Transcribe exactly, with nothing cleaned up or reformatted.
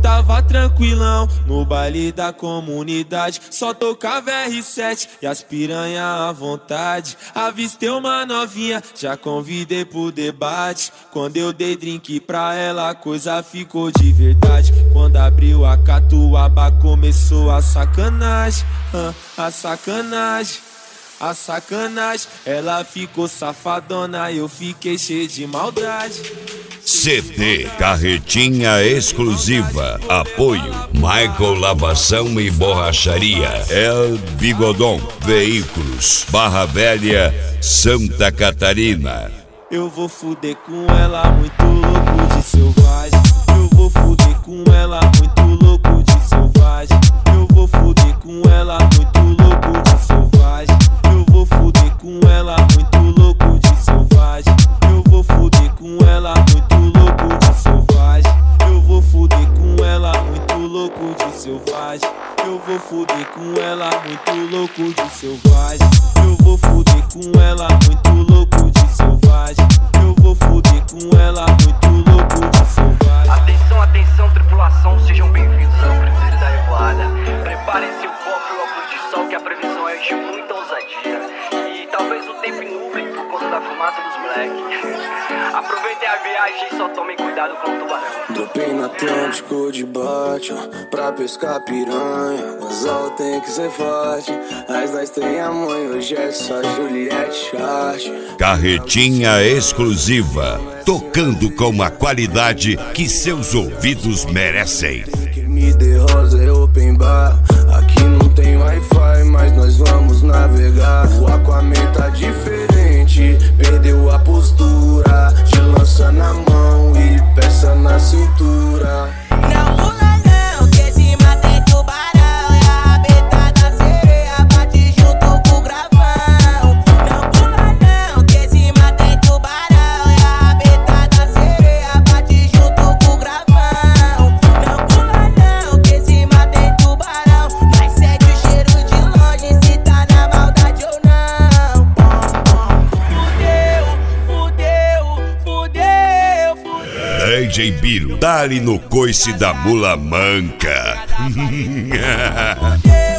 tava tranquilão no baile da comunidade, só tocava R sete e as piranha à vontade. Avistei uma novinha, já convidei pro debate. Quando eu dei drink pra ela, a coisa ficou de verdade. Quando abriu a catuaba, começou a sacanagem, ah, a sacanagem, a sacanagem. Ela ficou safadona, eu fiquei cheio de maldade. C D Carretinha Exclusiva. Apoio Michael Lavação e Borracharia, El Bigodon Veículos, Barra Velha, Santa Catarina. Eu vou fuder com ela muito louco de selvagem. Eu vou fuder com ela muito louco de selvagem. Eu vou fuder com ela muito louco de selvagem. Eu vou fuder com ela muito louco de selvagem. Eu vou fuder com ela muito louco de selvagem. Eu vou fuder com ela muito louco de selvagem. Eu vou fuder com ela muito louco de selvagem. Eu vou fuder com ela muito louco de selvagem. Eu vou fuder com ela muito louco de selvagem. Atenção, atenção, tripulação, sejam bem-vindos ao Cruzeiro da Revoada. Preparem-se o copo e o óculos de sol, que a previsão é de muita ousadia. E talvez o tempo nuble por conta da fumaça dos moleques. Aproveitem a viagem e só tomem cuidado com o tubarão. Dropei no Atlântico de bote, pra pescar piranha. O anzol tem que ser forte, mas nós tem a mãe, hoje é só Juliette Chart. Carretinha Exclusiva, tocando com a qualidade que seus ouvidos merecem. Que me dê rosa é open bar. Aqui não tem Wi-Fi, mas nós vamos navegar. O Aquaman tá diferente, perdeu a postura. De lança na mão e peça na cintura. Não pula não, que cima tem tubarão. E a rabeta da sereia bate junto com o gravão. Não pula não, que cima tem tubarão. E a rabeta da sereia bate junto com o gravão. Não pula não, que cima tem tubarão. Mas sente o cheiro de longe se tá na maldade ou não. Fudeu, fudeu, fudeu, fudeu. D J Biro, dá-lhe no coice da mula manca.